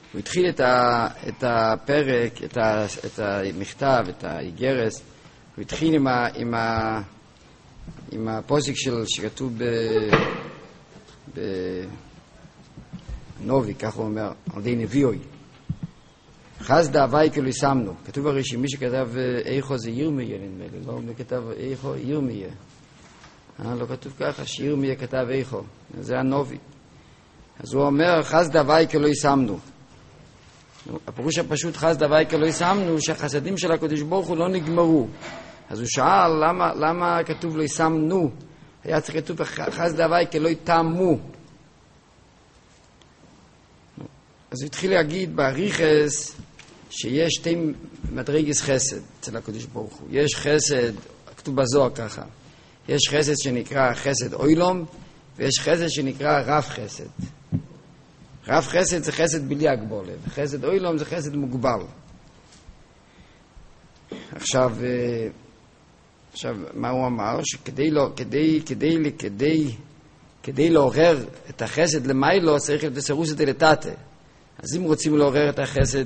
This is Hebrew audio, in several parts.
הוא התחיל את הפרק, את המכתב, את האיגרס, הוא התחיל עם הפוסק שכתוב בנובי, כך הוא אומר, על די נביאוי. חס דאווי כאילו שמנו. כתוב הרי שמי שכתב איכו זה ירמיה, נדמה לי, לא מי כתב איכו, ירמיה. לא כתוב ככה, שירמיה כתב איכו. זה הנובי. אז הוא אומר, חס דאווי כאילו שמנו. הפירוש הפשוט חס דאווי כאילו שמנו, שהחסדים של הקדוש ברוך הוא לא נגמרו. אז הוא שאל, למה כתוב לא שמנו? היה צריך כתוב חס דאווי כאילו תמו. אז הוא התחיל להגיד בעריכס שיש שתי מדרגס חסד אצל הקדוש ברוך הוא. יש חסד, כתוב בזוהר ככה, יש חסד שנקרא חסד אוילום, ויש חסד שנקרא רב חסד. רב חסד זה חסד בלי הגבולה, וחסד אוילום זה חסד מוגבל. עכשיו מה הוא אמר? שכדי לעורר את החסד למיילו צריך להיות בסירוס דלתתא. אז אם רוצים לעורר את החסד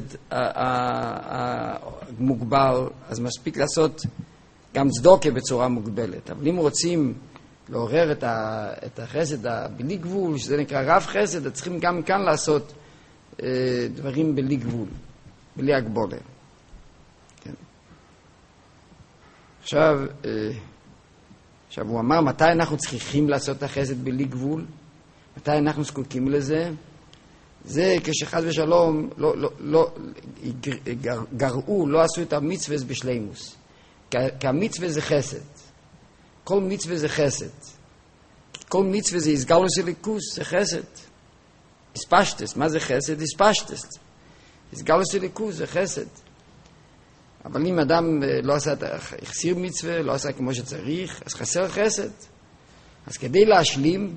המוגבל, אז מספיק לעשות גם צדוקה בצורה מוגבלת. אבל אם רוצים לעורר את החסד בלי גבול, שזה נקרא רב חסד, אז צריכים גם כאן לעשות דברים בלי גבול, בלי הגבולה. כן. עכשיו הוא אמר, מתי אנחנו צריכים לעשות את החסד בלי גבול? מתי אנחנו זקוקים לזה? זה כשחד ושלום גרעו, לא עשו את המצווה בשלימוס. כי המצווה זה חסד. כל מצווה זה חסד. כל מצווה זה הסגלוס אליקוס, זה חסד. הספשטס, מה זה חסד? הספשטס. הסגלוס אליקוס זה חסד. אבל אם אדם לא עשה, החסיר מצווה, לא עשה כמו שצריך, אז חסר חסד. אז כדי להשלים,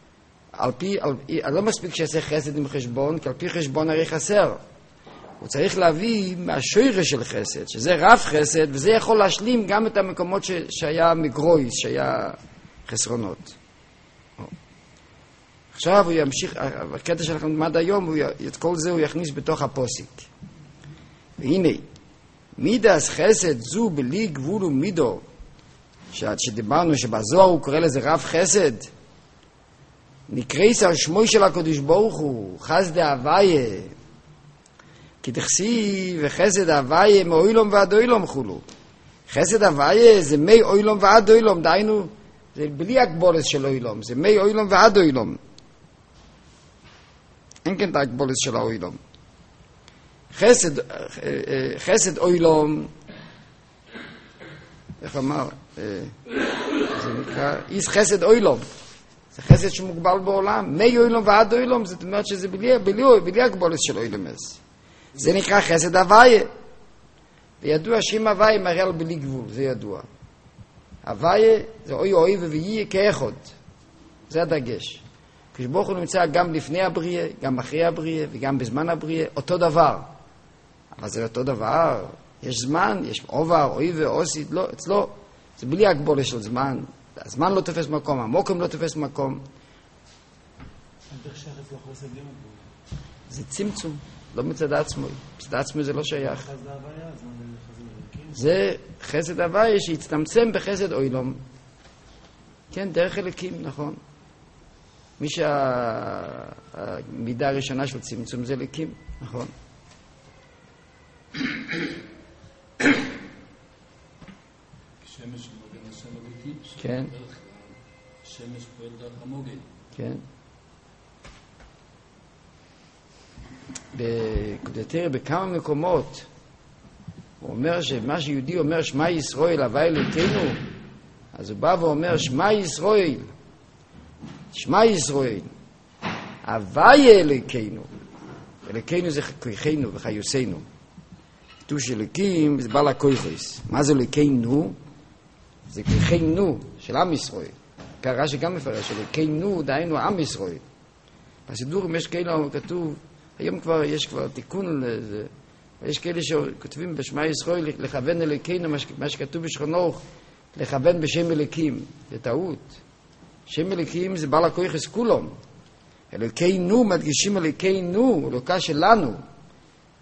לא מספיק שיעשה חסד עם חשבון, כי על פי חשבון הרי חסר. הוא צריך להביא מהשוירה של חסד, שזה רב חסד, וזה יכול להשלים גם את המקומות שהיה מגרויס, שהיה חסרונות. עכשיו הוא ימשיך, בקטע שאנחנו נלמד היום, את כל זה הוא יכניס בתוך הפוסיק. והנה, מידס חסד זו בלי גבול ומידו, שדיברנו שבזוהר הוא קורא לזה רב חסד, נקרייס על שמוי של הקדוש ברוך הוא, חס דאוויה, כי תכסי וחסד אוויה מאוילום ועד אוילום חולו. חסד אוויה זה מי אוילום ועד אוילום, דיינו, זה בלי הגבולס של אוילום, זה מי אוילום ועד אוילום. אין כן את הגבולס של האוילום. חסד אוילום, איך אמר? זה נקרא, איס חסד אוילום. זה חסד שמוגבל בעולם. מי אוילום ועד אוילום, זאת אומרת שזה בלי הגבולס של אוילום. זה נקרא חסד הוויה. וידוע שאם הוויה מראה בלי גבול, זה ידוע. הוויה זה אוי אוי ויהיה כאחד. זה הדגש. כשברוך הוא נמצא גם לפני הבריאה, גם אחרי הבריאה, וגם בזמן הבריאה, אותו דבר. אבל זה אותו דבר. יש זמן, יש עובר, אוי ואוסית, לא, אצלו. זה בלי הגבולה של זמן. הזמן לא תופס מקום, המוקם לא תופס מקום. זה צמצום, לא מצד עצמו. מצד עצמו זה לא שייך. זה חסד הוויה שהצטמצם בחסד אוילום. כן, דרך אלוקים, נכון. מי שהמידה הראשונה של צמצום זה אלוקים, נכון. שמש מוגן השם אלוקים, כן. שמש פועל דרך המוגן. כן. תראה, בכמה מקומות הוא אומר שמה שיהודי אומר שמע ישראל הוויה אלוקינו, אז הוא בא ואומר שמע ישראל, שמע ישראל הוויה אלוקינו. אלוקינו זה כוחנו וחיוסנו. כתוב שאלוקים זה בעל הכוחס. מה זה אלוקינו? זה כוחנו של עם ישראל. קרא שגם מפרש אלוקינו דהיינו עם ישראל. בסידורים יש כאלה כתוב, היום כבר יש כבר תיקון לזה, יש כאלה שכותבים בשמע ישראל לכוון אלוקינו, מה שכתוב בשכונוך, לכוון בשם אלוקים. זה טעות. שם אלוקים זה בעל הכוחס כולם. אלוקינו מדגישים אלוקינו, אלוקה שלנו.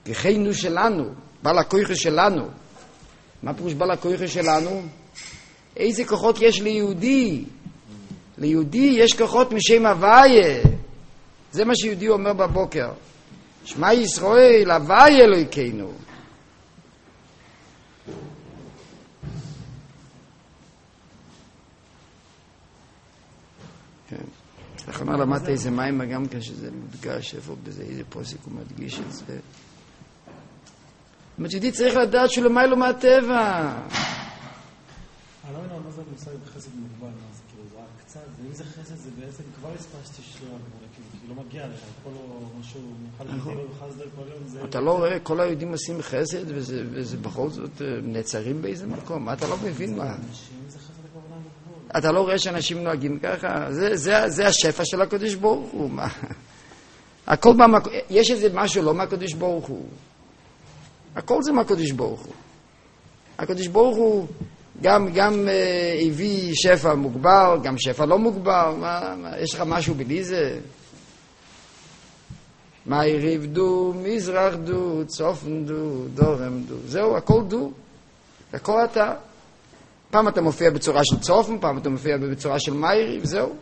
כחיינו שלנו, בעל הכויכה שלנו. מה פירוש בעל הכויכה שלנו? איזה כוחות יש ליהודי? ליהודי יש כוחות משם הוויה. זה מה שיהודי אומר בבוקר. שמע ישראל, הוויה אלוהינו. לאחרונה למדתי איזה מים גם כשזה מודגש, איפה בזה, איזה פוסק הוא מדגיש את זה. יהודי צריך לדעת שהוא למעלה מהטבע. אני לא יודע מה זה מושג בחסד מוגבל, זה כאילו זה רק קצת, ואם זה חסד זה בעצם כבר הספשתי שלו, כאילו לא מגיע לך, כל משהו מיוחד בטבע וחסד כל יום זה... אתה לא רואה, כל היהודים עושים חסד וזה בכל זאת נעצרים באיזה מקום, אתה לא מבין מה. אתה לא רואה שאנשים נוהגים ככה, זה השפע של הקדוש ברוך הוא, מה? הכל במקום, יש איזה משהו לא מהקדוש ברוך הוא. הכל זה מהקדוש ברוך הוא. הקדוש ברוך הוא גם הביא שפע מוגבר, גם שפע לא מוגבר, יש לך משהו בלי זה? מה יריבדו, מזרח דו, צופן דו, דורם דו, זהו, הכל דו, הכל אתה. פעם אתה מופיע בצורה של צופן, פעם אתה מופיע בצורה של מייריב, זהו.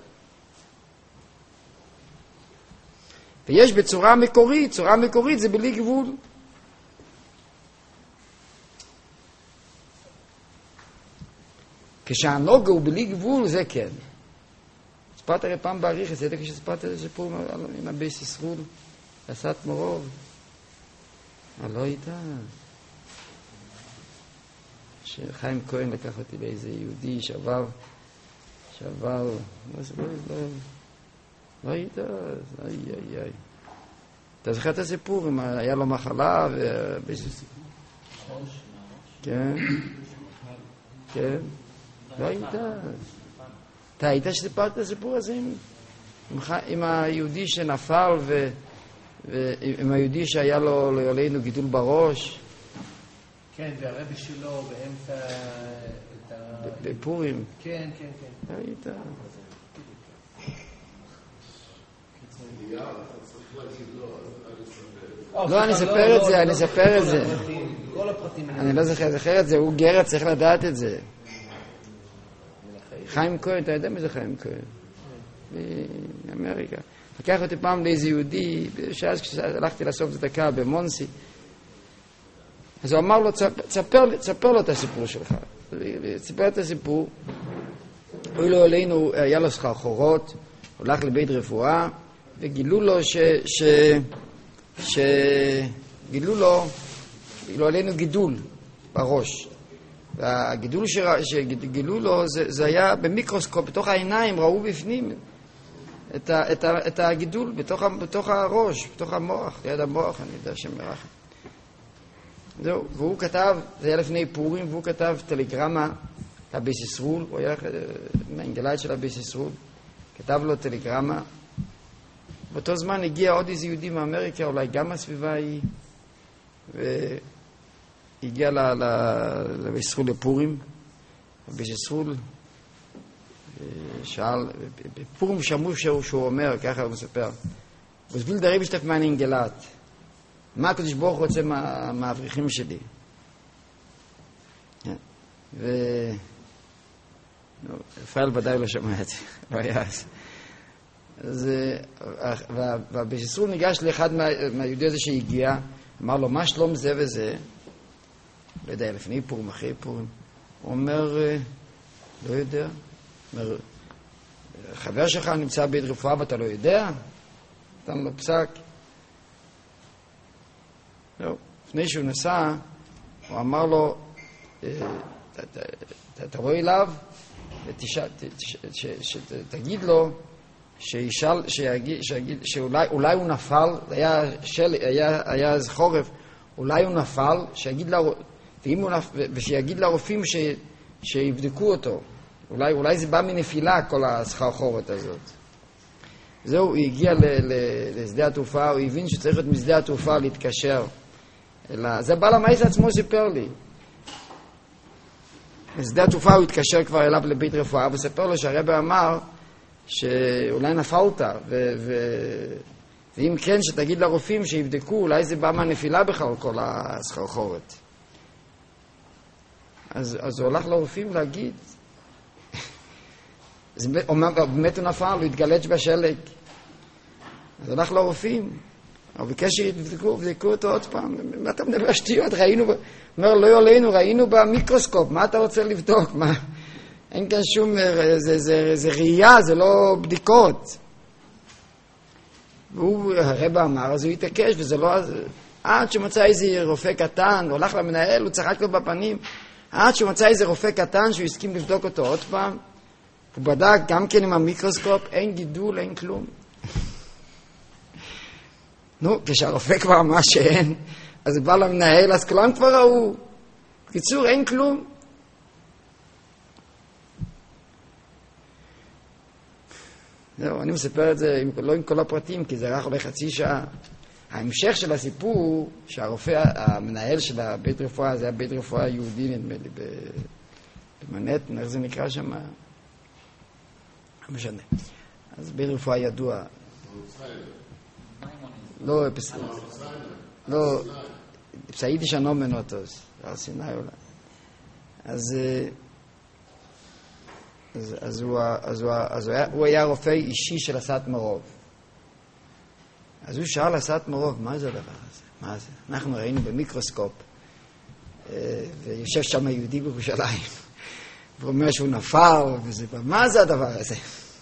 ויש בצורה מקורית, צורה מקורית זה בלי גבול. כשהנוגה הוא בלי גבול, זה כן. ספרת הרי פעם בעריך, זה כשספרת איזה סיפור עם הבייס ישרול, עשת מורוב. לא איתה. שחיים כהן לקח אותי לאיזה יהודי שעבר, לא איתה, איי. אתה זוכר את הסיפור, היה לו מחלה, כן. לא היית. אתה היית שסיפרת את הסיפור הזה עם היהודי שנפל ועם היהודי שהיה לו לעולנו גידול בראש? כן, והרבי שלו באמצע בפורים. כן. לא היית. לא, אני אספר את זה. כל הפרטים. אני לא זוכר את זה, הוא גר, צריך לדעת את זה. חיים כהן, אתה יודע מי זה חיים כהן? באמריקה. לקח אותי פעם לאיזה יהודי, שאז כשהלכתי לסוף צדקה במונסי, אז הוא אמר לו, תספר לו את הסיפור שלך. סיפר את הסיפור, הוא לא עלינו, היה לו סחרחורות, הוא הלך לבית רפואה, וגילו לו גילו לו עלינו גידול בראש. והגידול שגילו לו זה היה במיקרוסקופ, בתוך העיניים ראו בפנים את הגידול בתוך הראש, בתוך המוח, ליד המוח, אני יודע שמרחם. זהו, והוא כתב, זה היה לפני פורים, והוא כתב טלגרמה לבייס ישרול, הוא היה מהאנגלית של הבייס ישרול, כתב לו טלגרמה. באותו זמן הגיע עוד איזה יהודי מאמריקה, אולי גם מהסביבה היא, והגיע לבייס ישרול לפורים. הבייס ישרול שאל, בפורים שמעו שהוא אומר, ככה הוא מספר, וסביל דרי בשטף מהאנגלית, מה הקדוש ברוך הוא רוצה מהאברכים שלי? רפאל ודאי לא שמע את זה, לא היה אז. והבייס ישרול ניגש לאחד מהיהודי הזה שהגיע, אמר לו, מה שלום זה וזה? לא יודע, לפני פורים, אחרי פורים. הוא אומר, לא יודע. אומר, חבר שלך נמצא בית רפואה ואתה לא יודע? נתן לו פסק. לא. לפני שהוא נסע, הוא אמר לו, תבוא אליו ותגיד לו שאולי הוא נפל, היה אז חורף, אולי הוא נפל, ושיגיד לרופאים שיבדקו אותו. אולי זה בא מנפילה, כל הסחרחורת הזאת. זהו, הוא הגיע לשדה התעופה, הוא הבין שצריך להיות משדה התעופה להתקשר. זה בעל המייס עצמו סיפר לי. בשדה התעופה הוא התקשר כבר אליו לבית רפואה, וסיפר לו שהרבא אמר שאולי נפלת, ואם כן, שתגיד לרופאים שיבדקו, אולי זה בא מהנפילה בכלל, כל הסחרחורת. אז הוא הולך לרופאים להגיד, באמת הוא נפל, הוא התגלץ' בשלג. אז הוא הולך לרופאים, הוא ביקש שיבדקו אותו עוד פעם. מה אתה מדבר שטויות? ראינו, אומר, לא עלינו, ראינו במיקרוסקופ, מה אתה רוצה לבדוק? מה? אין כאן שום, זה ראייה, זה לא בדיקות. והוא, הרבא אמר, אז הוא התעקש, וזה לא, עד שמצא איזה רופא קטן, הוא הלך למנהל, הוא צחק לו בפנים, עד שמצא איזה רופא קטן, שהוא הסכים לבדוק אותו עוד פעם, הוא בדק גם כן עם המיקרוסקופ, אין גידול, אין כלום. נו, כשהרופא כבר אמר שאין, אז הוא בא למנהל, אז כולם כבר ראו. בקיצור, אין כלום. זהו, אני מספר את זה לא עם כל הפרטים, כי זה רק אולי חצי שעה. ההמשך של הסיפור הוא שהרופא, המנהל של הבית רפואה, זה היה בית רפואה יהודי, נדמה לי, במנהטן, איך זה נקרא שם? לא משנה. אז בית רפואה ידוע. לא, פסאידי שנומן אותוס, על סיני אולי. אז הוא היה רופא אישי של הסאטמרוב. אז הוא שאל הסאטמרוב, מה זה הדבר הזה? מה זה? אנחנו ראינו במיקרוסקופ, ויושב שם יהודי בירושלים, והוא אומר שהוא נפל, מה זה הדבר הזה?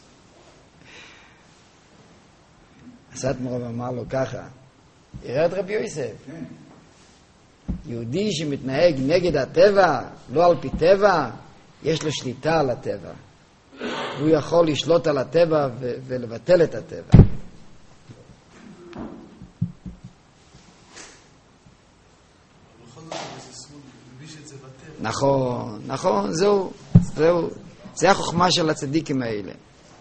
הסאטמרוב אמר לו ככה, יראה את רבי יוסף. יהודי שמתנהג נגד הטבע, לא על פי טבע, יש לו שליטה על הטבע. הוא יכול לשלוט על הטבע ולבטל את הטבע. נכון, נכון, זהו. זה החוכמה של הצדיקים האלה.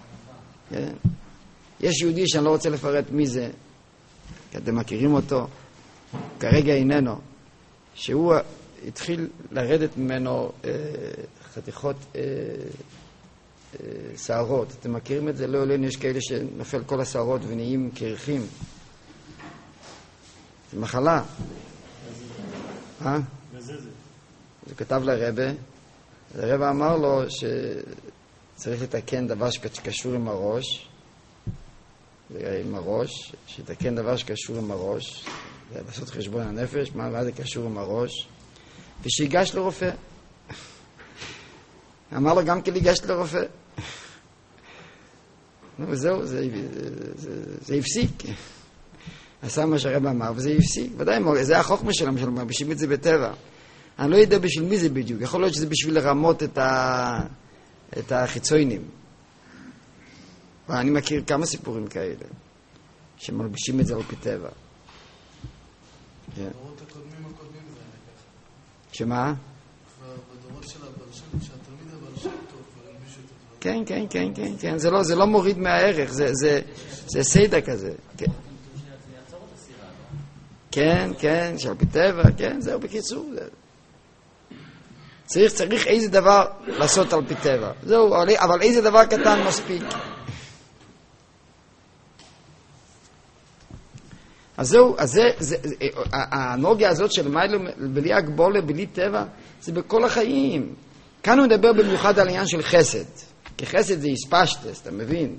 יש יהודי שאני לא רוצה לפרט מי זה, כי אתם מכירים אותו, כרגע איננו, שהוא התחיל לרדת ממנו חתיכות שערות. אתם מכירים את זה? לא עלינו, יש כאלה שנופל כל השערות ונהיים קרחים. זה מחלה. זה כתב לרבא, הרבא אמר לו שצריך לתקן דבר שקשור עם הראש, שתקן דבר שקשור עם הראש, לעשות חשבון הנפש, מה זה קשור עם הראש, ושיגש לרופא. אמר לו גם כן לגש לרופא. וזהו, זה הפסיק. עשה מה שהרבא אמר, וזה הפסיק. ודאי, זה החוכמה שלהם, מרגישים את זה בטבע. אני לא יודע בשביל מי זה בדיוק. יכול להיות שזה בשביל לרמות את החיצוינים. ואני מכיר כמה סיפורים כאלה, שמלבישים את זה על פי טבע. בדורות הקודמים זה היה ככה. שמה? בדורות של הבלשן, שהתלמיד הבלשן טוב, כבר הלבישו את הדבר. כן. זה לא מוריד מהערך, זה סיידה כזה. כן, שעל פי טבע, כן, זהו בקיצור. צריך איזה דבר לעשות על פי טבע. זהו, אבל איזה דבר קטן מספיק. אז זהו, האנלוגיה הזאת של בלי הגבולה, בלי טבע, זה בכל החיים. כאן הוא מדבר במיוחד על עניין של חסד. כי חסד זה הספשטס, אתה מבין?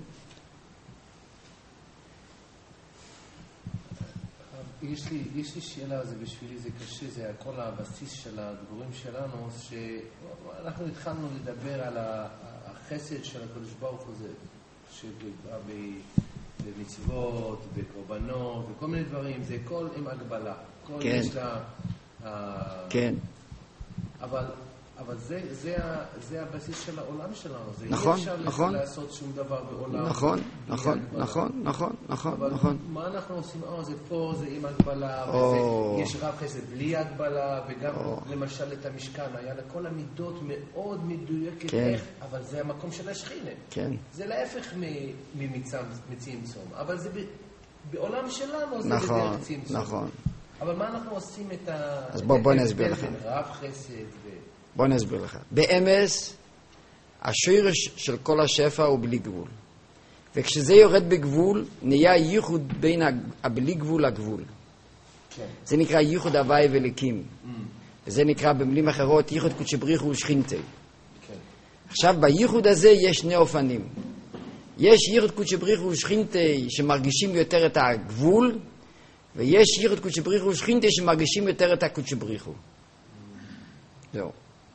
יש לי שאלה, זה בשבילי זה קשה, זה כל הבסיס של הדברים שלנו, שאנחנו התחלנו לדבר על החסד של הקדוש ברוך הוא, שבא במצוות, בקורבנות, וכל מיני דברים, זה כל עם הגבלה. כל כן. יש לה... כן. אבל זה הבסיס של העולם שלנו. נכון, אי נכון. אפשר לעשות שום דבר בעולם. נכון. אבל מה אנחנו עושים? זה פה, זה עם הגבלה, יש רב חסד בלי הגבלה, וגם למשל את המשכן, היה לכל המידות מאוד מדויקת איך, אבל זה המקום של השכינה. כן. זה להפך מצמצום, אבל זה בעולם שלנו זה בדרך צמצום. נכון. אבל מה אנחנו עושים את ה... אז בוא נסביר לך. רב חסד בוא נסביר לך. באמס, השורש של כל השפע הוא בלי גבול. וכשזה יורד בגבול, נהיה ייחוד בין הבלי גבול לגבול. זה נקרא ייחוד הוואי וליקים. וזה נקרא במילים אחרות ייחוד קודשא בריך הוא ושכינתה. עכשיו בייחוד הזה יש שני אופנים. יש ייחוד קודשא בריך הוא ושכינתה שמרגישים יותר את הגבול, ויש ייחוד קודשא בריך הוא ושכינתה שמרגישים יותר את הקודשא בריך הוא. זהו.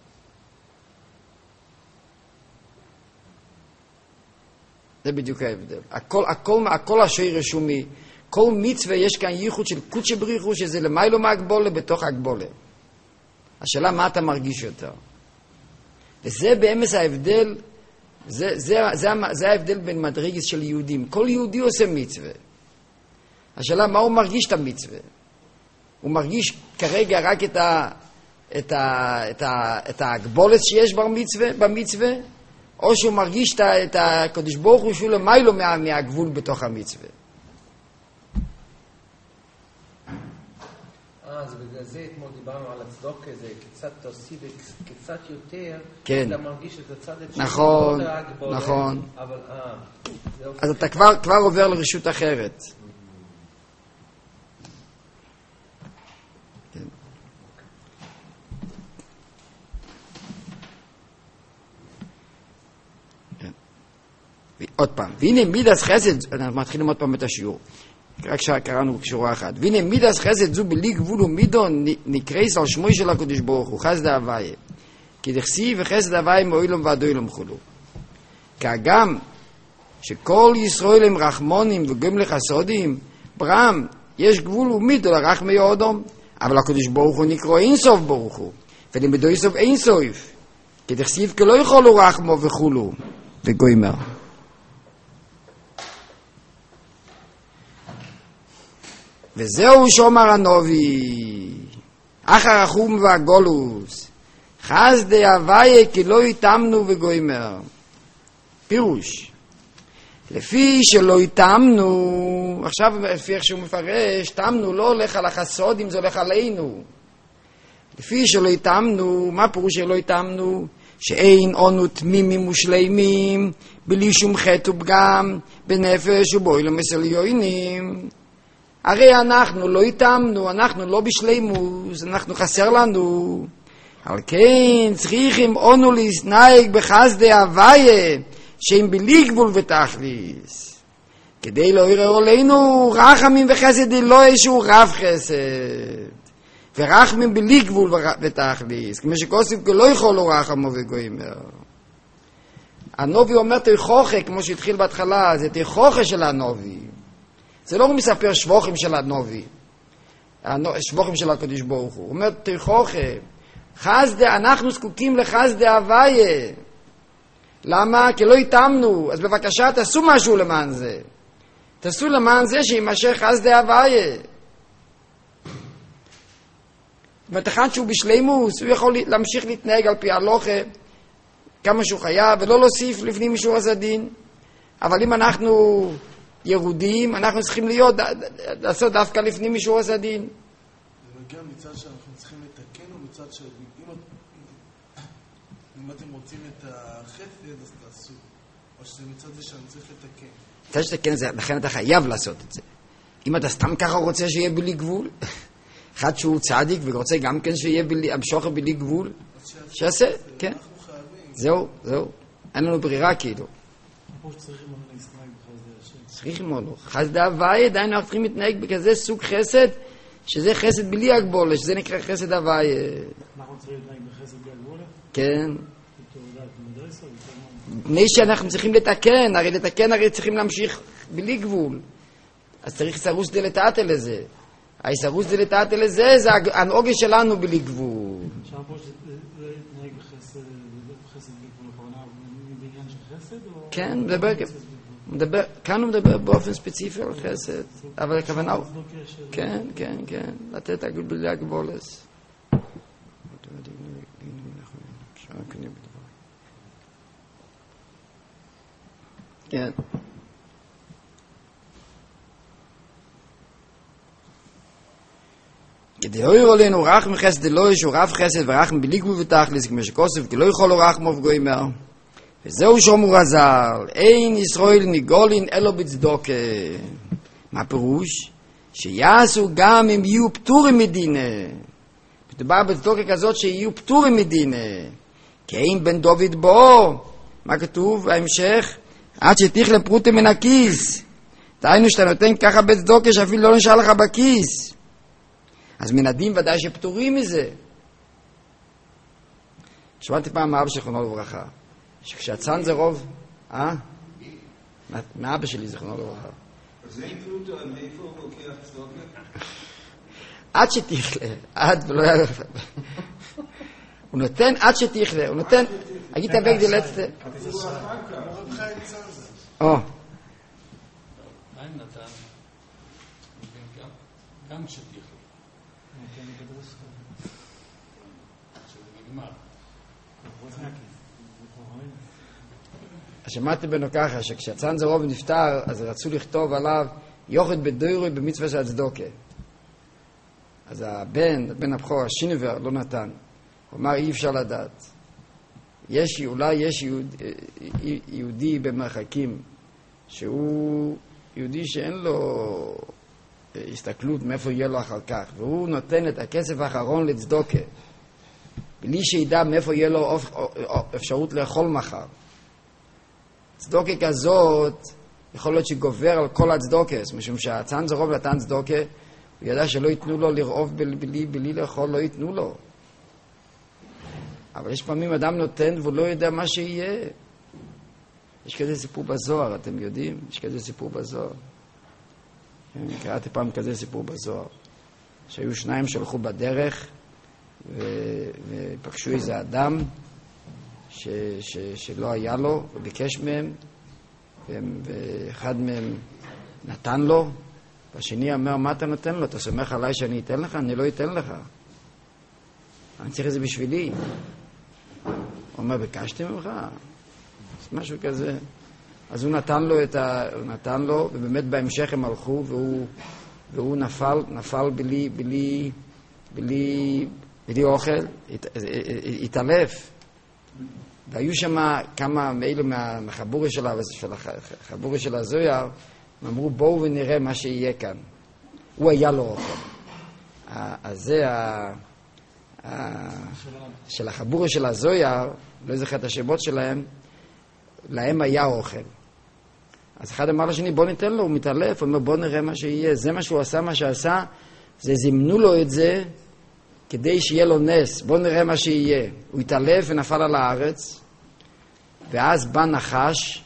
זה בדיוק ההבדל. הכל השורש הוא כל מצווה יש כאן ייחוד של קודשא בריך הוא, שזה למיילו מהגבולה בתוך הגבולה. השאלה מה אתה מרגיש יותר. וזה באמס ההבדל, זה ההבדל בין מדרגס של יהודים. כל יהודי עושה מצווה. השאלה מה הוא מרגיש את המצווה. הוא מרגיש כרגע רק את הגבולת שיש במצווה, או שהוא מרגיש את הקדוש ברוך הוא שהוא למיילו מהגבול בתוך המצווה. אז בגלל זה אתמול דיברנו על הצדוק הזה, קצת תוסיף קצת יותר, כן. אתה מרגיש את הצד את נכון, נכון. אבל אז אתה כבר עובר לרשות אחרת. עוד פעם, והנה מידס חסד, אנחנו מתחילים עוד פעם את השיעור, רק שקראנו שורה אחת, והנה מידס חסד זו בלי גבול ומידו נקרייס על שמוי של הקדוש ברוך הוא, חסד ההוויה, כי דכסיב וחסד ההוויה מאוילום ועד אוילום חולו. כאגם שכל ישראל הם רחמונים וגם לחסודים, ברם יש גבול ומידו לרחמי אודום, אבל הקדוש ברוך הוא נקרא אינסוף ברוך הוא, ולמדו אינסוף אינסוף, כי דכסיב כי לא יכולו רחמו וכולו, וגוימר. וזהו שומר הנובי, אחר החום והגולוס, חסדי הוויה כי לא יתאמנו וגוימר. פירוש, לפי שלא יתאמנו, עכשיו לפי איך שהוא מפרש, תאמנו לא הולך על החסודים, זה הולך עלינו. לפי שלא יתאמנו, מה פירוש שלא יתאמנו? שאין אנו תמימים ושלימים, בלי שום חטא ופגם, בנפש ובאילום עליונים. הרי אנחנו לא התאמנו, אנחנו לא בשלימוס, אנחנו חסר לנו. על כן צריכים אנו להסנהג בחסדי הוויה, שהם בלי גבול ותכליס. כדי לא יראו עלינו רחמים וחסד אלוהי שהוא רב חסד. ורחמים בלי גבול ותכליס, כמו שכוסף לא יכולו רחמו וגוימר. הנובי אומר תיכוכה, כמו שהתחיל בהתחלה, זה תיכוכה של הנובי. זה לא מספר שבוחים של הנובי, שבוחים של הקדוש ברוך הוא. הוא אומר תיכוכה, חסדי, אנחנו זקוקים לחסדי הוויה. למה? כי לא התאמנו, אז בבקשה תעשו משהו למען זה. תעשו למען זה שימשך חסדי הוויה. מתחן שהוא בשלימוס, הוא יכול להמשיך להתנהג על פי הלוכה כמה שהוא חייב, ולא להוסיף לפנים משורת הדין. אבל אם אנחנו ירודים, אנחנו צריכים לעשות דווקא לפנים משורת הדין. זה מגיע מצד שאנחנו צריכים לתקן, או מצד שאם אתם רוצים את החסד, אז תעשו. או שזה מצד זה שאני צריך לתקן. מצד שתקן זה, לכן אתה חייב לעשות את זה. אם אתה סתם ככה רוצה שיהיה בלי גבול, אחד שהוא צדיק ורוצה גם כן שיהיה המשוכר בלי גבול, שיעשה, כן. זהו. אין לנו ברירה כאילו. צריכים לנו. חסד הוויה, עדיין אנחנו צריכים להתנהג בכזה סוג חסד, שזה חסד בלי הגבולה, שזה נקרא חסד הוויה. אנחנו צריכים להתנהג בחסד בלי הגבולה? כן. בני שאנחנו צריכים לתקן, הרי צריכים להמשיך בלי גבול. אז צריך סרוס דלתתה לזה. היסרוס דלתתה לזה, זה הנהוגה שלנו בלי גבול. שם פה שזה להתנהג בחסד בלי גבול, הכוונה בעניין של חסד? כן, כאן הוא מדבר באופן ספציפי על חסד, אבל הכוונה הוא, כן, לתת בלי הגבולס. כן. כדי לא יראו לנו רחם חסד אלוהי שהוא רב חסד ורחם בלי גבול ותכליס, כמו שכוסף כי לא יכולו רחמו וגוימר. וזהו שאומרו רז"ל, אין ישראל ניגולין אלו בצדוקה. מה הפירוש? שיעשו גם אם יהיו פטורים מדינה. מדובר בצדוקה כזאת שיהיו פטורים מדינה. כי אין בן דוד בו. מה כתוב בהמשך? עד שתכלה פרוטה מן הכיס. דהיינו שאתה נותן ככה בצדוקה שאפילו לא נשאר לך בכיס. אז מן הדין ודאי שפטורים מזה. שמעתי פעם מאבא זיכרונו לברכה, שכשהצאן זה רוב, מאבא שלי זיכרונו לברכה. אז אין פרוטה, מאיפה הוא לוקח צדוקה? עד שתכלה, עד ולא היה... הוא נותן עד שתכלה, הוא נותן... אגיד תבק די לצטה. מה אם נתן? גם כשתכלה. שזה נגמר. שמעתי בנו ככה, שכשהצאן זה רוב נפטר, אז רצו לכתוב עליו יוחד בדוירוי במצווה של הצדוקה. אז הבן הבכור, השינבר, לא נתן. הוא אמר, אי אפשר לדעת. אולי יש יהודי במרחקים, שהוא יהודי שאין לו הסתכלות מאיפה יהיה לו אחר כך, והוא נותן את הכסף האחרון לצדוקה, בלי שידע מאיפה יהיה לו אפשרות לאכול מחר. צדוקה כזאת יכול להיות שגובר על כל הצדוקס, משום שהצאן זה רוב נתן צדוקה, הוא ידע שלא ייתנו לו לרעוב בלי לאכול, לא ייתנו לו. אבל יש פעמים אדם נותן והוא לא יודע מה שיהיה. יש כזה סיפור בזוהר, אתם יודעים? יש כזה סיפור בזוהר. קראתי פעם כזה סיפור בזוהר, שהיו שניים שהלכו בדרך ופגשו איזה אדם שלא היה לו, וביקש מהם, ואחד מהם נתן לו, והשני אומר, מה אתה נותן לו? אתה סומך עליי שאני אתן לך? אני לא אתן לך. אני צריך את זה בשבילי. הוא אומר, ביקשתי ממך? אז משהו כזה. אז הוא נתן לו, ובאמת בהמשך הם הלכו, והוא נפל בלי אוכל, התעלף. והיו שם כמה מאלו מהחבורי של הזויר, הם אמרו, בואו ונראה מה שיהיה כאן. הוא היה לו אוכל. אז זה של החבורי של הזויר, לא זוכר את השמות שלהם, להם היה אוכל. אז אחד אמר לשני, בוא ניתן לו, הוא מתעלף, הוא אומר, בוא נראה מה שיהיה. זה מה שהוא עשה, מה שעשה, זה זימנו לו את זה, כדי שיהיה לו נס. בוא נראה מה שיהיה. הוא התעלף ונפל על הארץ, ואז בא נחש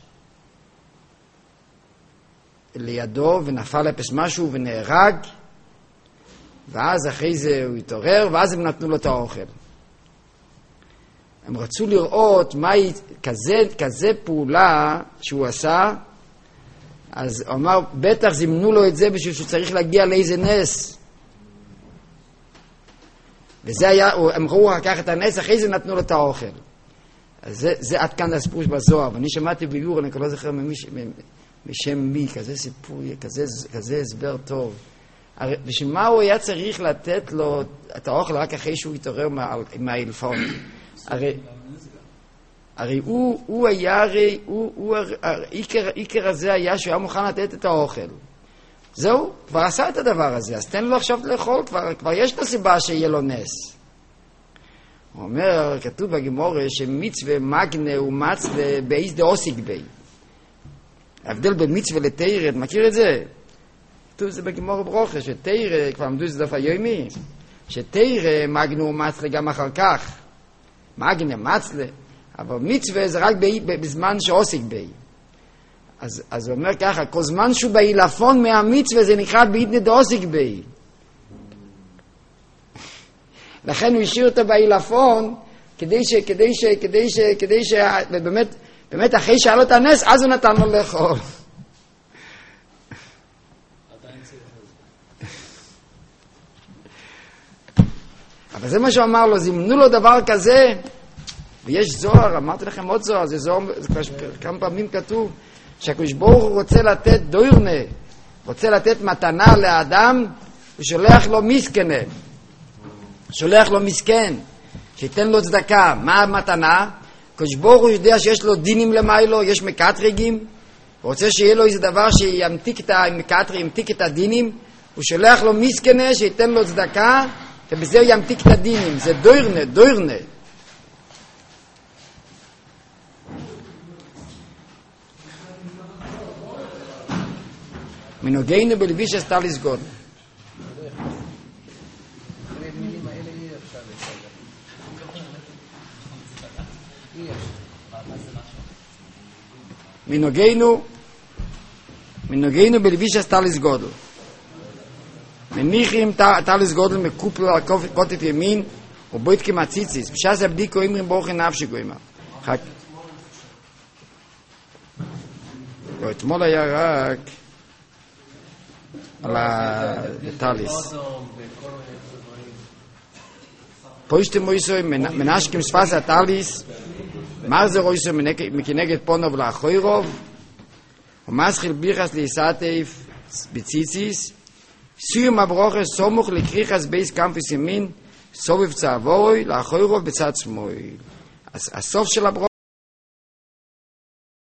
לידו ונפל לפס משהו ונהרג, ואז אחרי זה הוא התעורר, ואז הם נתנו לו את האוכל. הם רצו לראות מה כזה פעולה שהוא עשה, אז הוא אמר, בטח זימנו לו את זה בשביל שהוא צריך להגיע לאיזה נס. וזה היה, הם ראו לקח את הנס, אחרי זה נתנו לו את האוכל. אז זה עד כאן הסיפור בזוהר, ואני שמעתי ביור, אני לא זוכר משם מי, כזה סיפור, כזה הסבר טוב. בשביל מה הוא היה צריך לתת לו את האוכל רק אחרי שהוא התעורר מהאילפון? הרי הוא היה, העיקר הזה היה שהוא היה מוכן לתת את האוכל. זהו, כבר עשה את הדבר הזה, אז תן לו עכשיו לאכול, כבר יש לו סיבה שיהיה לו נס. הוא אומר, כתוב בגמורה שמצווה מגנה ומצווה באיז דאוסיק בי. ההבדל בין מצווה לתירה, אתה מכיר את זה? כתוב זה בגמורה ברוכה, שתירה, כבר עמדו את זה דף היומי, שתירה מגנה ומצווה גם אחר כך. מגנה, מצווה, אבל מצווה זה רק בזמן שאוסיק בי. אז הוא אומר ככה, כל זמן שהוא באילפון מהמצווה זה נקרא בעידנא דאוסיק בי. לכן הוא השאיר אותו באילפון, כדי באמת אחרי שהיה לו את הנס, אז הוא נתן לו לאכול. אבל זה מה שהוא אמר לו, זימנו לו דבר כזה, ויש זוהר, אמרתי לכם עוד זוהר, זה זוהר, כמה פעמים כתוב, שהקדוש ברוך הוא רוצה לתת דוירנה, רוצה לתת מתנה לאדם, הוא שולח לו מסכנה, שולח לו מסכן, שיתן לו צדקה. מה המתנה? הקדוש ברוך הוא יודע שיש לו דינים למיילו, יש מקטרגים, הוא רוצה שיהיה לו איזה דבר שימתיק את הדינים, הוא שולח לו מסכנה שייתן לו צדקה, ובזה הוא ימתיק את הדינים. זה דוירנה. מנוגענו בלבישס טליס גודל. מנוגענו בלבישס טליס גודל. מניחים טליס גודל מקופל על כותף ימין ובויתקים הציציס. בשעה הבדיקו אמרים ברוך נפשי גוימה. אתמול היה רק על הטליס. פה יש תמויסוי מנשקים שפס הטליס, מרזר אויסוי מכנגד פונוב לאחוירוב, ומסחיל ביחס ליסעתיף בציציס, סיום הברוכס סומוך לקריחס בייס קמפוס ימין, סובב צעבורוי לאחוירוב בצד שמאל. הסוף של הברוכס